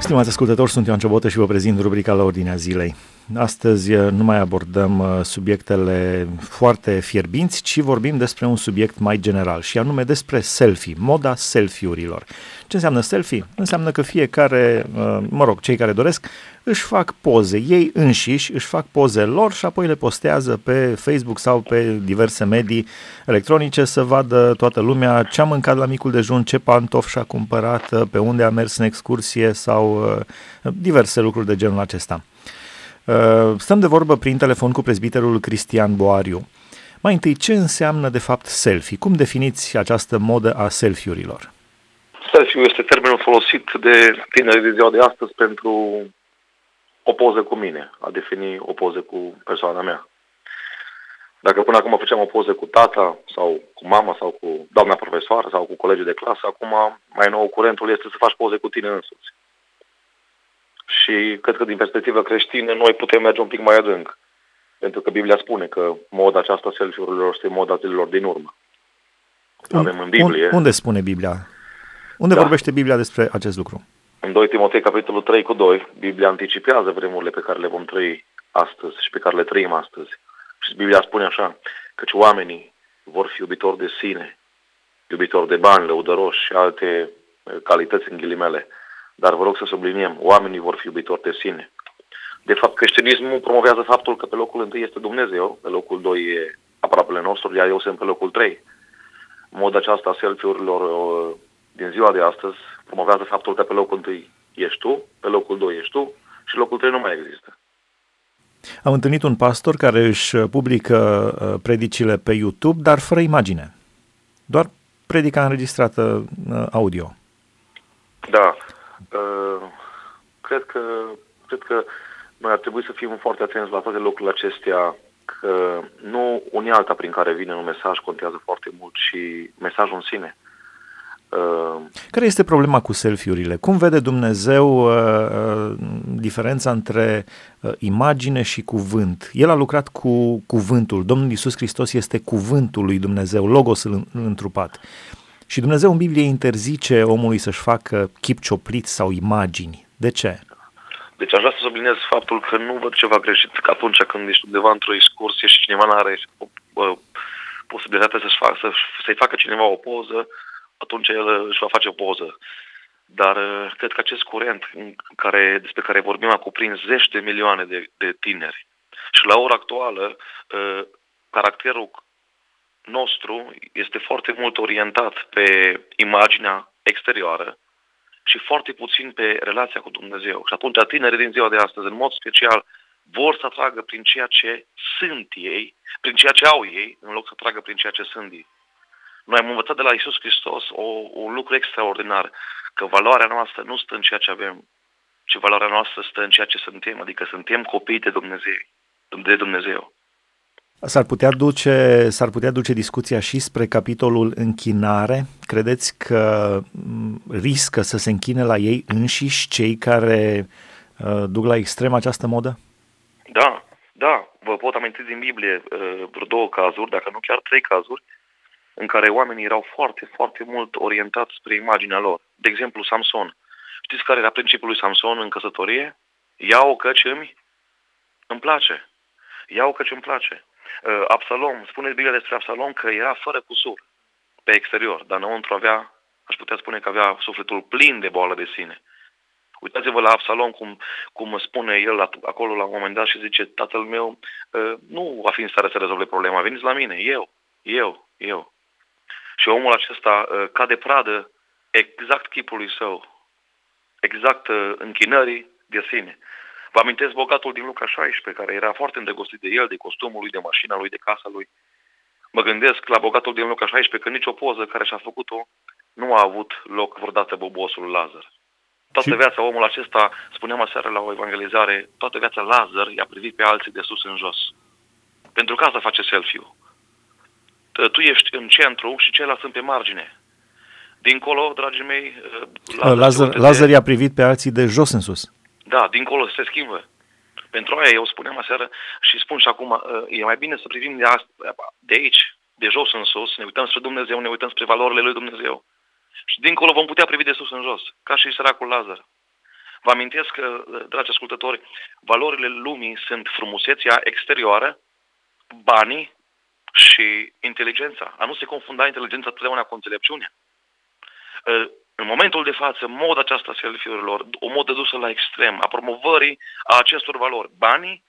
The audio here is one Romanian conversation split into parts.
Stimați ascultători, sunt Ioan Ciobotă și vă prezint rubrica La Ordinea Zilei. Astăzi nu mai abordăm subiectele foarte fierbinți, ci vorbim despre un subiect mai general și anume despre selfie, moda selfie-urilor. Ce înseamnă selfie? Înseamnă că fiecare, cei care doresc, își fac poze, ei înșiși își fac poze lor și apoi le postează pe Facebook sau pe diverse medii electronice să vadă toată lumea ce a mâncat la micul dejun, ce pantofi și-a cumpărat, pe unde a mers în excursie sau diverse lucruri de genul acesta. Stăm de vorbă prin telefon cu prezbiterul Cristian Boariu. Mai întâi, ce înseamnă de fapt selfie? Cum definiți această modă a selfie-urilor? Selfie-ul este termenul folosit de tineri de ziua de astăzi pentru o poză cu mine, a defini o poză cu persoana mea. Dacă până acum făceam o poză cu tata sau cu mama sau cu doamna profesoară sau cu colegii de clasă, acum mai nou curentul este să faci poze cu tine însuți. Și cred că din perspectivă creștină noi putem merge un pic mai adânc. Pentru că Biblia spune că moda aceasta selfie-urilor este moda zilelor din urmă. Avem în Biblie. Unde spune Biblia? Unde vorbește Biblia despre acest lucru? În 2 Timotei, capitolul 3:2, Biblia anticipează vremurile pe care le vom trăi astăzi și pe care le trăim astăzi. Și Biblia spune așa, căci oamenii vor fi iubitori de sine, iubitori de bani, lăudăroși și alte calități în ghilimele. Dar vă rog să subliniem, oamenii vor fi iubitori de sine. De fapt, creștinismul promovează faptul că pe locul întâi este Dumnezeu, pe locul 2 e aproapele nostru, iar eu sunt pe locul 3. Moda aceasta a selfie-urilor din ziua de astăzi promovează faptul că pe locul întâi ești tu, pe locul 2 ești tu și locul 3 nu mai există. Am întâlnit un pastor care își publică predicile pe YouTube, dar fără imagine. Doar predica înregistrată audio. Da. Cred că noi ar trebui să fim foarte atenți la toate lucrurile acestea, că nu unealta prin care vine un mesaj contează foarte mult, ci mesajul în sine. Care este problema cu selfie-urile? Cum vede Dumnezeu diferența între imagine și cuvânt? El a lucrat cu cuvântul. Domnul Iisus Hristos este cuvântul lui Dumnezeu, Logosul întrupat. Și Dumnezeu în Biblie interzice omului să-și facă chip cioplit sau imagini. De ce? Deci aș vrea să subliniez faptul că nu văd ceva greșit că atunci când ești undeva într-o excursie și cineva nu are posibilitatea să-i facă cineva o poză, atunci el își va face o poză. Dar cred că acest curent despre care vorbim a cuprins zeci de milioane de tineri. Și la ora actuală, caracterul nostru este foarte mult orientat pe imaginea exterioară și foarte puțin pe relația cu Dumnezeu. Și atunci tinerii din ziua de astăzi, în mod special, vor să atragă prin ceea ce sunt ei, prin ceea ce au ei, în loc să atragă prin ceea ce sunt ei. Noi am învățat de la Iisus Hristos un lucru extraordinar, că valoarea noastră nu stă în ceea ce avem, ci valoarea noastră stă în ceea ce suntem, adică suntem copii de Dumnezeu. S-ar putea duce discuția și spre capitolul închinare? Credeți că riscă să se închine la ei înșiși cei care duc la extrem această modă? Da. Vă pot aminti din Biblie vreo 2 cazuri, dacă nu chiar 3 cazuri, în care oamenii erau foarte, foarte mult orientați spre imaginea lor. De exemplu, Samson. Știți care era principiul lui Samson în căsătorie? Ia-o căci îmi place. Ia-o căci îmi place. Absalom, spune Biblia despre Absalom că era fără cusur pe exterior, dar înăuntru aș putea spune că avea sufletul plin de boală de sine. Uitați-vă la Absalom cum spune el acolo la un moment dat și zice, tatăl meu nu va fi în stare să rezolve problema, veniți la mine, eu. Și omul acesta cade pradă exact chipului său, exact închinării de sine. Vă amintesc bogatul din Luca 16, care era foarte îndrăgostit de el, de costumul lui, de mașina lui, de casa lui. Mă gândesc la bogatul din Luca 16 că nicio poză care și-a făcut-o nu a avut loc vreodată bobosul Lazar. Toată viața omul acesta, spuneam aseară la o evangelizare, toată viața Lazar i-a privit pe alții de sus în jos. Pentru că asta face selfie-ul. Tu ești în centru și ceilalți sunt pe margine. Dincolo, dragii mei... Lazar i-a privit pe alții de jos în sus. Da, dincolo se schimbă. Pentru aia eu spuneam aseară și spun și acum, e mai bine să privim de aici, de jos în sus, ne uităm spre Dumnezeu, ne uităm spre valorile lui Dumnezeu. Și dincolo vom putea privi de sus în jos, ca și săracul Lazar. Vă amintesc că, dragi ascultători, valorile lumii sunt frumusețea exterioară, banii și inteligența. A nu se confunda inteligența totdeauna cu înțelepciunea. În momentul de față, moda aceasta selfie-urilor, o modă dusă la extrem, a promovării a acestor valori, banii,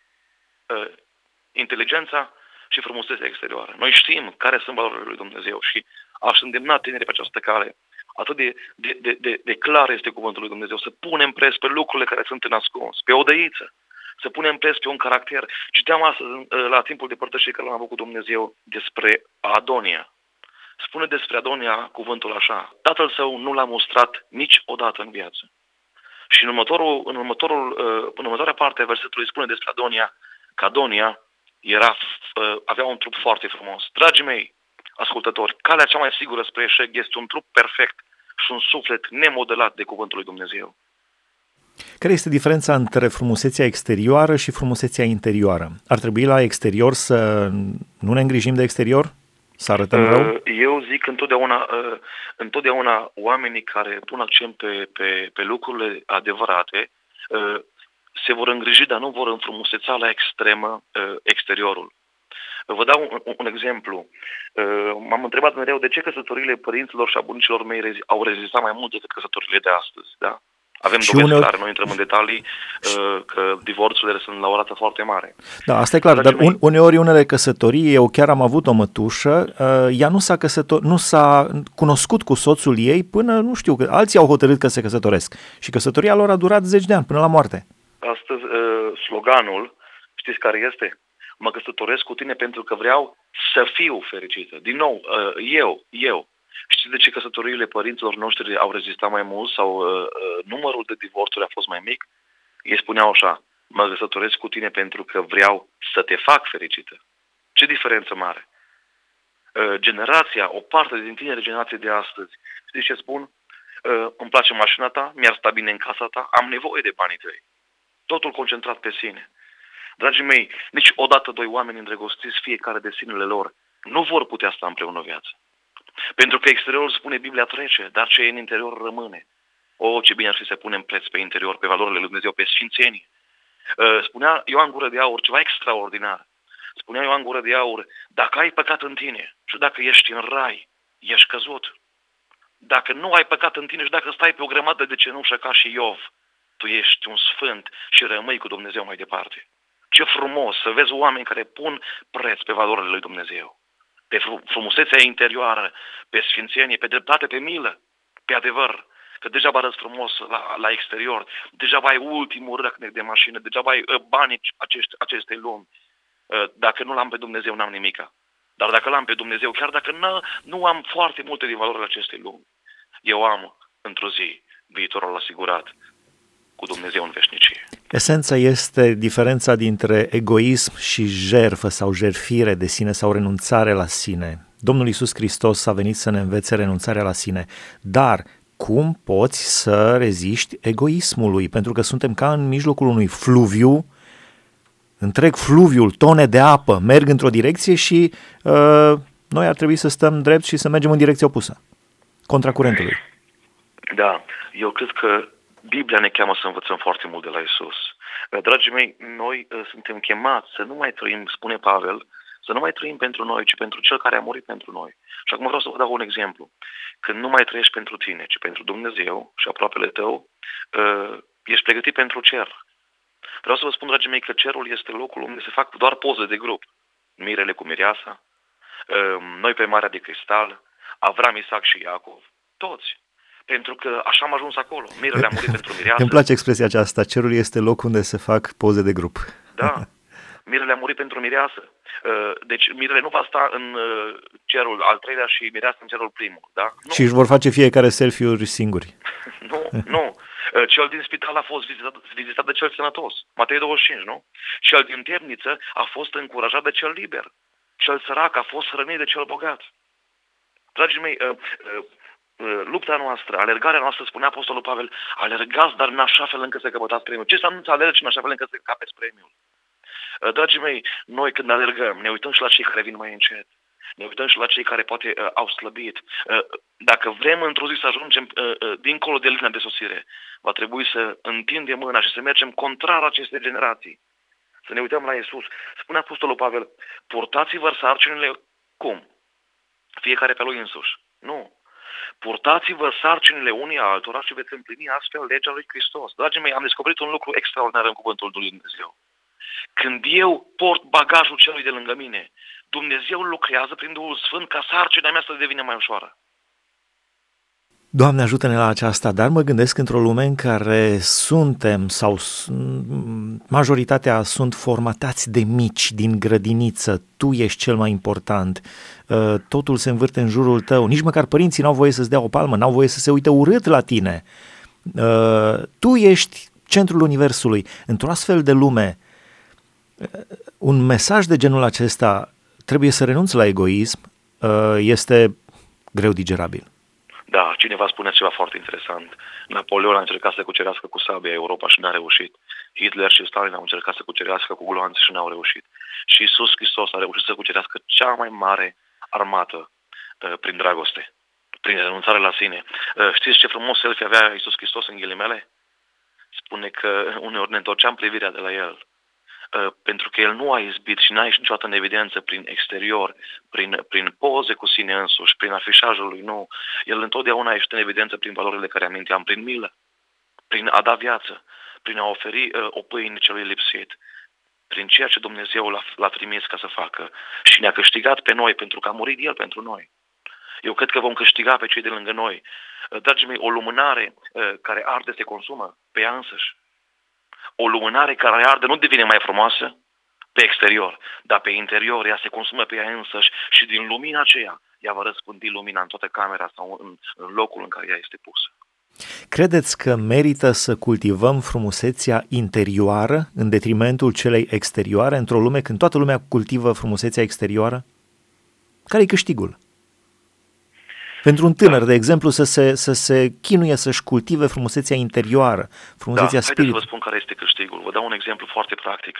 inteligența și frumusețea exterioară. Noi știm care sunt valorile lui Dumnezeu și aș îndemna tinerii pe această cale. Atât de clar este cuvântul lui Dumnezeu, să punem preț pe lucrurile care sunt în ascuns, pe o dăiță, să punem preț pe un caracter. Citeam astăzi, la timpul de părtășie care l-am avut cu Dumnezeu, despre Adonia. Spune despre Adonia cuvântul așa: tatăl său nu l-a mustrat niciodată în viață. Și în următoarea parte a versetului spune despre Adonia că Adonia avea un trup foarte frumos. Dragii mei ascultători, calea cea mai sigură spre eșec este un trup perfect și un suflet nemodelat de cuvântul lui Dumnezeu. Care este diferența între frumusețea exterioară și frumusețea interioară? Ar trebui la exterior să nu ne îngrijim de exterior? Să arătăm rău? Eu zic întotdeauna oamenii care pun accent pe lucrurile adevărate se vor îngriji, dar nu vor înfrumuseța la extremă exteriorul. Vă dau un exemplu. M-am întrebat mereu de ce căsătoriile părinților și a bunicilor mei au rezistat mai mult decât căsătoriile de astăzi. Da? Avem dovezi clare, noi intrăm în detalii, că divorțurile sunt la o rată foarte mare. Da, asta e clar, dar uneori unele căsătorii, eu chiar am avut o mătușă, ea nu s-a cunoscut cu soțul ei până, nu știu, că alții au hotărât că se căsătoresc și căsătoria lor a durat 10 de ani, până la moarte. Astăzi, sloganul, știți care este? Mă căsătoresc cu tine pentru că vreau să fiu fericită. Din nou, eu. Știți de ce căsătoriile părinților noștri au rezistat mai mult sau numărul de divorțuri a fost mai mic? Ei spuneau așa: mă căsătoresc cu tine pentru că vreau să te fac fericită. Ce diferență mare! O parte din tineri generații de astăzi, știți ce spun? Îmi place mașina ta, mi-ar sta bine în casa ta, am nevoie de banii tăi. Totul concentrat pe sine. Dragii mei, niciodată doi oameni îndrăgostiți, fiecare de sinele lor, nu vor putea sta împreună o viață. Pentru că exteriorul, spune Biblia, trece, dar ce e în interior rămâne. Ce bine ar fi să punem preț pe interior, pe valorile lui Dumnezeu, pe sfințenie. Spunea Ioan Gură de Aur ceva extraordinar. Spunea Ioan Gură de Aur: dacă ai păcat în tine și dacă ești în rai, ești căzut. Dacă nu ai păcat în tine și dacă stai pe o grămadă de cenușă ca și Iov, tu ești un sfânt și rămâi cu Dumnezeu mai departe. Ce frumos să vezi oameni care pun preț pe valorile lui Dumnezeu, pe frumusețea interioară, pe sfințenie, pe dreptate, pe milă, pe adevăr. Că degeaba arăți frumos la exterior, degeaba ai ultimul răcnec de mașină, degeaba ai banii acestei lumi. Dacă nu l-am pe Dumnezeu, n-am nimica. Dar dacă l-am pe Dumnezeu, chiar dacă nu am foarte multe din valorile acestei lumi, eu am într-o zi viitorul asigurat cu Dumnezeu în veșnicie. Esența este diferența dintre egoism și jertfă sau jertfire de sine sau renunțare la sine. Domnul Iisus Hristos a venit să ne învețe renunțarea la sine, dar cum poți să reziști egoismului? Pentru că suntem ca în mijlocul unui fluviu, întreg fluviul, tone de apă merg într-o direcție și noi ar trebui să stăm drept și să mergem în direcția opusă, contra curentului. Da, eu cred că Biblia ne cheamă să învățăm foarte mult de la Iisus. Dragii mei, noi suntem chemați să nu mai trăim, spune Pavel, să nu mai trăim pentru noi, ci pentru Cel care a murit pentru noi. Și acum vreau să vă dau un exemplu. Când nu mai trăiești pentru tine, ci pentru Dumnezeu și aproapele tău, ești pregătit pentru cer. Vreau să vă spun, dragii mei, că cerul este locul unde se fac doar poze de grup. Mirele cu mireasa, noi pe Marea de Cristal, Avram, Isaac și Iacov, toți. Pentru că așa am ajuns acolo. Mirele a murit pentru mireasă. Îmi place expresia aceasta, cerul este locul unde se fac poze de grup. Da, mirele a murit pentru mireasă. Deci mirele nu va sta în cerul al treilea și mireasă în cerul primul. Da? Nu. Și își vor face fiecare selfie-uri singuri. Nu. Cel din spital a fost vizitat de cel sănătos. Matei 25, nu? Cel din temniță a fost încurajat de cel liber. Cel sărac a fost hrănit de cel bogat. Dragii mei, lupta noastră, alergarea noastră, spunea Apostolul Pavel, alergați, dar în așa fel încât să căpătați premiul. Ce înseamnă să alergi în așa fel încât să capeți premiul? Dragii mei, noi când alergăm, ne uităm și la cei care vin mai încet. Ne uităm și la cei care poate au slăbit. Dacă vrem într-o zi să ajungem dincolo de linia de sosire, va trebui să întindem mâna și să mergem contrar acestei generații. Să ne uităm la Iisus. Spune Apostolul Pavel, purtați-vă sarcinile cum? Fiecare pe lui însuși. Nu. Purtați-vă sarcinile unii altora și veți împlini astfel legea lui Hristos. Dragii mei, am descoperit un lucru extraordinar în cuvântul lui Dumnezeu. Când eu port bagajul celui de lângă mine, Dumnezeu lucrează prin Duhul Sfânt ca sarcina mea să devină mai ușoară. Doamne, ajută-ne la aceasta, dar mă gândesc într-o lume în care suntem sau majoritatea sunt formatați de mici, din grădiniță, tu ești cel mai important, totul se învârte în jurul tău, nici măcar părinții n-au voie să-ți dea o palmă, n-au voie să se uite urât la tine, tu ești centrul universului. Într-o astfel de lume, un mesaj de genul acesta, trebuie să renunți la egoism, este greu digerabil. Da, cineva spune ceva foarte interesant. Napoleon a încercat să cucerească cu sabia Europa și n-a reușit. Hitler și Stalin au încercat să cucerească cu gloanțe și n-au reușit. Și Iisus Hristos a reușit să cucerească cea mai mare armată prin dragoste, prin renunțare la sine. Știți ce frumos selfie avea Iisus Hristos în ghilimele? Spune că uneori ne întorceam privirea de la el. Pentru că el nu a izbit și n-a ieșit niciodată în evidență prin exterior, prin poze cu sine însuși, prin afișajul lui, nu. El întotdeauna a ieșit în evidență prin valorile care aminteam, prin milă, prin a da viață, prin a oferi o pâine celui lipsit, prin ceea ce Dumnezeu l-a trimis ca să facă și ne-a câștigat pe noi pentru că a murit El pentru noi. Eu cred că vom câștiga pe cei de lângă noi. Dragii mei, o lumânare care arde se consumă pe ea însăși. O lumânare care arde nu devine mai frumoasă pe exterior, dar pe interior ea se consumă pe ea însăși și din lumina aceea ea va răspândi lumina în toată camera sau în locul în care ea este pusă. Credeți că merită să cultivăm frumusețea interioară în detrimentul celei exterioare într-o lume când toată lumea cultivă frumusețea exterioară? Care-i câștigul? Pentru un tânăr, de exemplu, să se chinuie să-și cultive frumusețea interioară, frumusețea spiritului. Haideți să vă spun care este câștigul. Vă dau un exemplu foarte practic.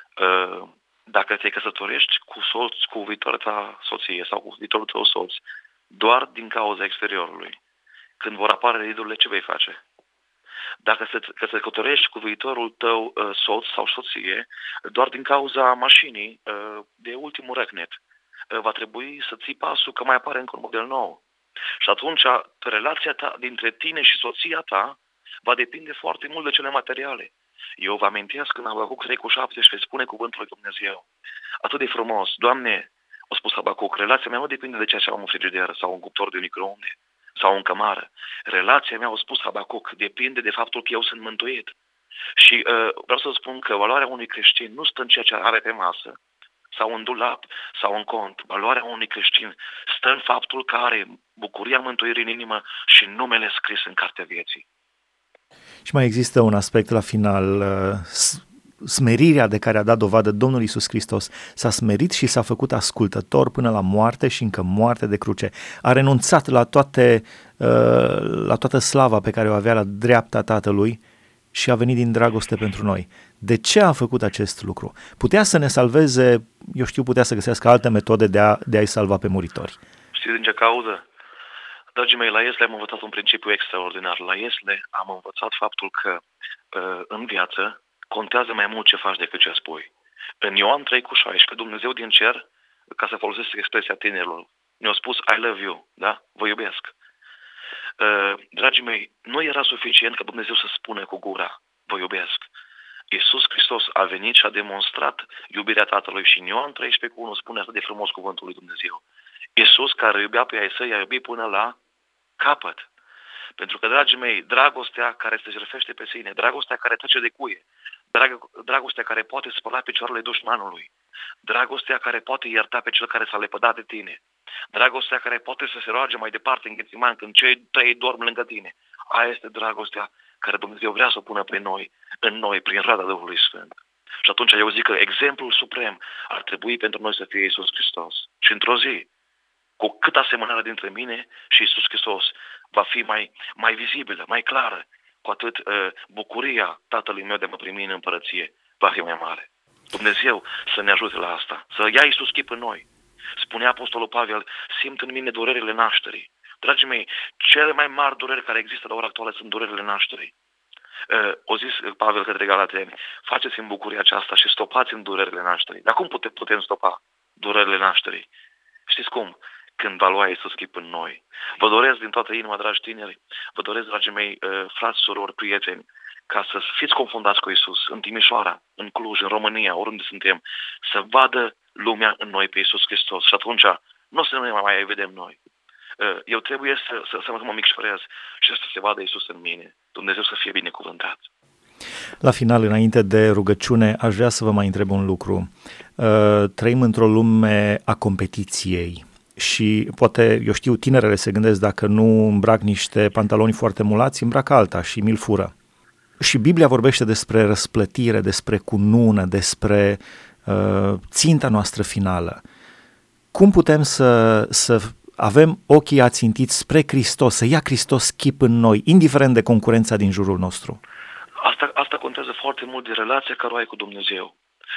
Dacă te căsătorești cu viitoarea ta soție sau cu viitorul tău soț, doar din cauza exteriorului, când vor apare ridurile, ce vei face? Dacă te căsătorești cu viitorul tău soț sau soție, doar din cauza mașinii de ultimul răcnet, va trebui să ții pasul că mai apare încă un model nou. Și atunci relația ta dintre tine și soția ta va depinde foarte mult de cele materiale. Eu vă amintesc când Habacuc 3:17 spune cuvântul lui Dumnezeu. Atât de frumos. Doamne, a spus Habacuc, relația mea nu depinde de ceea ce am în frigider sau un cuptor de microunde sau în cămară. Relația mea, a spus Habacuc, depinde de faptul că eu sunt mântuit. Și vreau să spun că valoarea unui creștin nu stă în ceea ce are pe masă, sau în dulap, sau în cont. Valoarea unui creștin stă în faptul că are bucuria mântuirii în inimă și numele scris în cartea vieții. Și mai există un aspect la final, smerirea de care a dat dovadă Domnul Iisus Hristos. S-a smerit și s-a făcut ascultător până la moarte și încă moarte de cruce. A renunțat la toată slava pe care o avea la dreapta Tatălui și a venit din dragoste pentru noi. De ce a făcut acest lucru? Putea să ne salveze, putea să găsească alte metode de a-i salva pe muritori. Știți din ce cauză? Dragii mei, la Iesle am învățat un principiu extraordinar. La Iesle am învățat faptul că în viață contează mai mult ce faci decât ce spui. În Ioan 3:16, Dumnezeu din cer, ca să folosesc expresia tinerilor, ne-a spus I love you, da? Vă iubesc. Dragii mei, nu era suficient ca Dumnezeu să spună cu gura, vă iubesc. Iisus Hristos a venit și a demonstrat iubirea Tatălui și în Ioan 13:1 spune atât de frumos cuvântul lui Dumnezeu. Iisus, care iubea pe ai săi, i-a iubit până la capăt. Pentru că, dragii mei, dragostea care se jertfește pe sine, dragostea care trece de cuie, dragostea care poate spăla picioarele dușmanului, dragostea care poate ierta pe cel care s-a lepădat de tine, dragostea care poate să se roage mai departe în Ghețiman când cei trei dorm lângă tine. Aia este dragostea care Dumnezeu vrea să o pună pe noi, în noi, prin roada Duhului Sfânt. Și atunci eu zic că exemplul suprem ar trebui pentru noi să fie Iisus Hristos. Și într-o zi, cu cât asemănarea dintre mine și Iisus Hristos va fi mai vizibilă, mai clară, cu atât bucuria Tatălui meu de a mă primi în împărăție va fi mai mare. Dumnezeu să ne ajute la asta, să ia Iisus chip în noi Spunea Apostolul Pavel, simt în mine durerile nașterii. Dragii mei, cele mai mari dureri care există la ora actuală sunt durerile nașterii. O zis Pavel către Galateni, faceți în bucuria aceasta și stopați în durerile nașterii. Dar cum putem stopa durerile nașterii? Știți cum? Când va lua Iisus chip în noi. Vă doresc din toată inima, dragi tineri, vă doresc, dragii mei, frați, surori, prieteni, ca să fiți confundați cu Iisus în Timișoara, în Cluj, în România, oriunde suntem, să vadă lumea în noi pe Iisus Hristos. Și atunci nu o să ne mai vedem noi. Eu trebuie să mă micșorez și să se vadă Iisus în mine. Dumnezeu să fie binecuvântat. La final, înainte de rugăciune, aș vrea să vă mai întreb un lucru. Trăim într-o lume a competiției și poate, eu știu, tinerele se gândesc dacă nu îmbrac niște pantaloni foarte mulați, îmbracă alta și mi-l fură. Și Biblia vorbește despre răsplătire, despre cunună, despre ținta noastră finală. Cum putem să avem ochii ațintiți spre Hristos, să ia Hristos chip în noi, indiferent de concurența din jurul nostru? Asta contează foarte mult de relația care o ai cu Dumnezeu.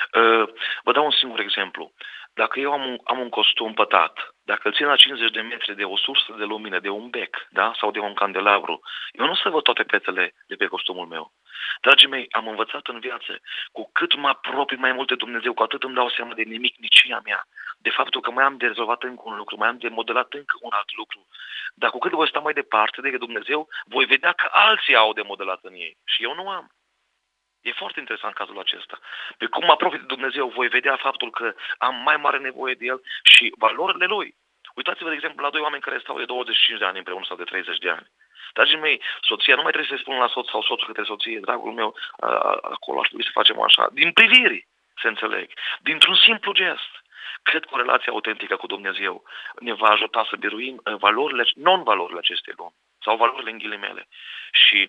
Vă dau un singur exemplu. Dacă eu am un costum pătat, dacă îl țin la 50 de metri de o sursă de lumină, de un bec, da? Sau de un candelabru, eu nu să văd toate petele de pe costumul meu. Dragii mei, am învățat în viață, cu cât mă apropii mai mult de Dumnezeu, cu atât îmi dau seama de nimicnicia mea, de faptul că mai am de rezolvat încă un lucru, mai am de modelat încă un alt lucru. Dar cu cât voi sta mai departe de Dumnezeu, voi vedea că alții au de modelat în ei și eu nu am. E foarte interesant cazul acesta. Pe cum mă apropii de Dumnezeu, voi vedea faptul că am mai mare nevoie de El și valorile Lui. Uitați-vă, de exemplu, la doi oameni care stau de 25 de ani împreună sau de 30 de ani. Dragii mei, soția nu mai trebuie să-i spună la soț sau soțul către soție, dragul meu, acolo ar trebui să facem așa. Din priviri, se înțeleg. Dintr-un simplu gest. Cred că o relație autentică cu Dumnezeu ne va ajuta să biruim valorile, non-valorile acestei lumi sau valorile în ghilimele. Și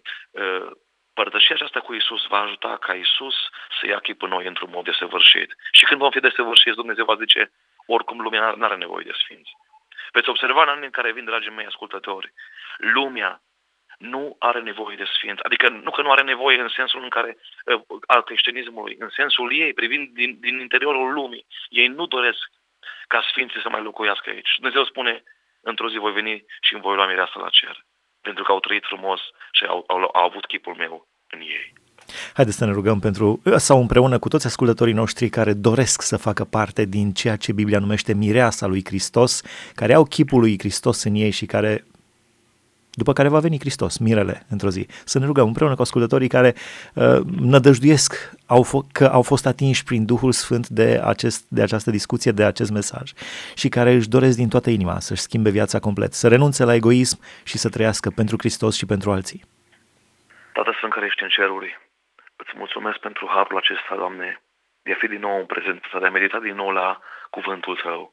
părtășia aceasta cu Iisus va ajuta ca Iisus să ia chip în noi într-un mod desăvârșit. Și când vom fi desăvârșiți, Dumnezeu va zice, oricum lumea nu are nevoie de sfinți. Veți observa în anii în care vin, dragii mei ascultători, lumea nu are nevoie de sfinți. Adică nu că nu are nevoie în sensul în care al creștinismului, în sensul ei, privind din interiorul lumii, ei nu doresc ca sfinții să mai locuiască aici. Dumnezeu spune, într-o zi voi veni și îmi voi lua mireasa la cer. Pentru că au trăit frumos și au avut chipul meu în ei. Haideți să ne rugăm sau împreună cu toți ascultătorii noștri care doresc să facă parte din ceea ce Biblia numește mireasa lui Hristos, care au chipul lui Hristos în ei și după care va veni Hristos, mirele, într-o zi. Să ne rugăm împreună cu ascultătorii care nădăjduiesc că au fost atinși prin Duhul Sfânt de această discuție, de acest mesaj și care își doresc din toată inima să-și schimbe viața complet, să renunțe la egoism și să trăiască pentru Hristos și pentru alții. Tată Sfânt care ești în ceruri, îți mulțumesc pentru harul acesta, Doamne, de a fi din nou în prezență, de a medita din nou la cuvântul Tău.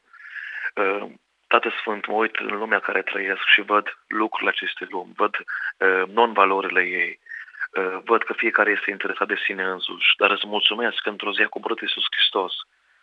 Tată Sfânt, mă uit în lumea care trăiesc și văd lucrurile acestei lumi, văd non-valorile ei, văd că fiecare este interesat de sine însuși, dar îți mulțumesc că într-o zi a coborât Iisus Hristos,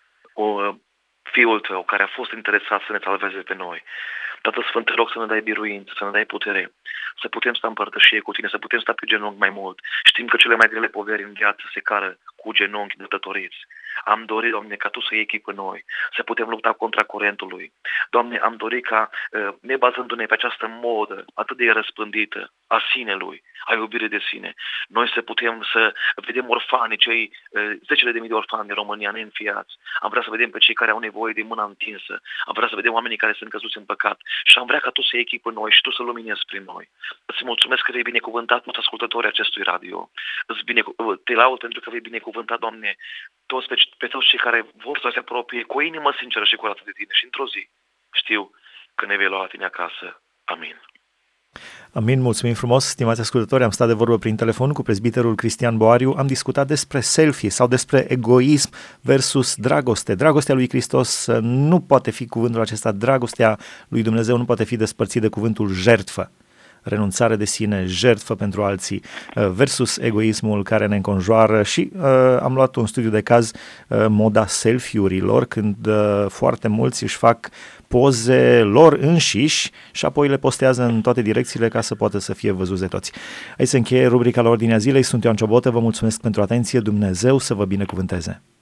Fiul Tău, care a fost interesat să ne salveze pe noi. Tată Sfânt, te rog să ne dai biruință, să ne dai putere, să putem sta în părtășie cu Tine, să putem sta pe genunchi mai mult. Știm că cele mai grele poveri în viață se cară cu genunchi dătătoriți. Am dorit, Doamne, ca Tu să iei chip în noi, să putem lupta contra curentului. Doamne, am dorit ca, nebazându-ne pe această modă atât de răspândită a sinelui, a iubirii de sine, noi să putem să vedem orfanii, cei zecile de mii de orfani din România neînfiați. Am vrea să vedem pe cei care au nevoie de mâna întinsă. Am vrea să vedem oamenii care sunt căzuți în păcat. Și am vrea ca Tu să iei chip în noi și Tu să luminezi prin noi. Îți mulțumesc că vei binecuvântat toți ascultătorii acestui radio. Te laud pentru că vei binecuvântat, Doamne, pe toți cei care vor să se apropie cu o inimă sinceră și curată de Tine. Și într-o zi știu că ne vei lua la Tine acasă. Amin. Amin, mulțumim frumos, stimați ascultători, am stat de vorbă prin telefon cu prezbiterul Cristian Boariu, am discutat despre selfie sau despre egoism versus dragoste. Dragostea lui Hristos nu poate fi cuvântul acesta, dragostea lui Dumnezeu nu poate fi despărțit de cuvântul jertfă. Renunțare de sine, jertfă pentru alții versus egoismul care ne înconjoară și am luat un studiu de caz, moda selfie-urilor, când foarte mulți își fac poze lor înșiși și apoi le postează în toate direcțiile ca să poată să fie văzuți de toți. Aici se încheie rubrica la Ordinea Zilei, sunt Ioan Ciobotă, vă mulțumesc pentru atenție, Dumnezeu să vă binecuvânteze!